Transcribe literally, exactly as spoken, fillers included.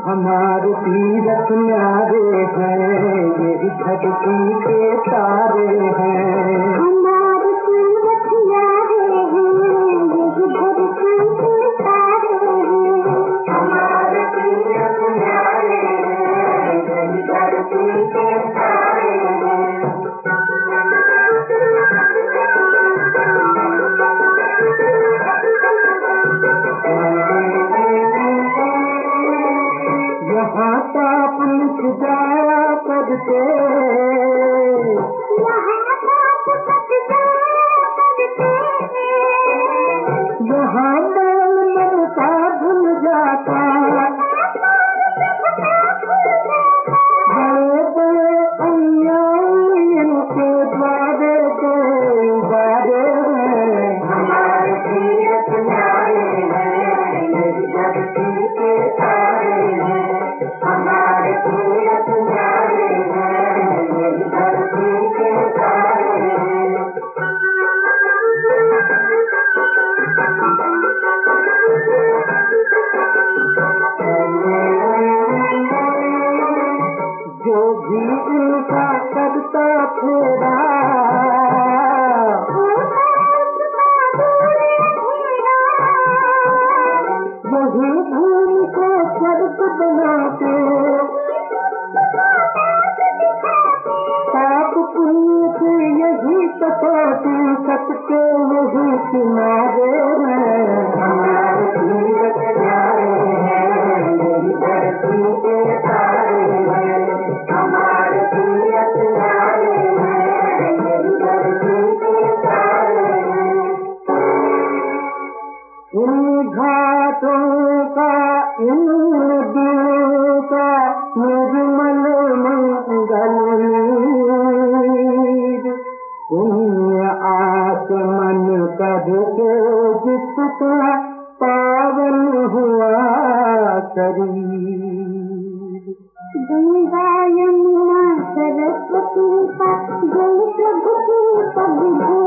हमारे तीरथ न्यारे हैं, यही धरती के तारे हैं। हमारे तीरथ न्यारे हैं, यही धरती के तारे हैं। हमारे तीरथ न्यारे हैं, यही धरती के तारे हैं। यहाँ पाप मिट जाया करते, यहाँ पाप मिट जाया करते, यहाँ मैल ममता भूल जाता, बड़े बड़े अन्यायी इनके द्वारे के उबारे हैं। हमारे तीरथ न्यारे हैं, यही धरती के तारे हैं। हमारे तीरथ न्यारे हैं, यही धरती के तारे हैं। जो भी इनका करता फेरा, वही भूमि को स्वर्ग बनाते, पाप पुण्य की यही कसौटी, सबके यही किनारे हैं। हमारे तीरथ न्यारे हैं, यही धरती के तारे हैं। हमारे तीरथ न्यारे हैं, यही धरती के तारे हैं। इन घाटों का, इन नदियों का निर्मल मंगल नीर, पुण्य आचमन करके जिसका पावन हुआ शरीर। गंगा यमुना सरस्वती का जल प्रभु की पग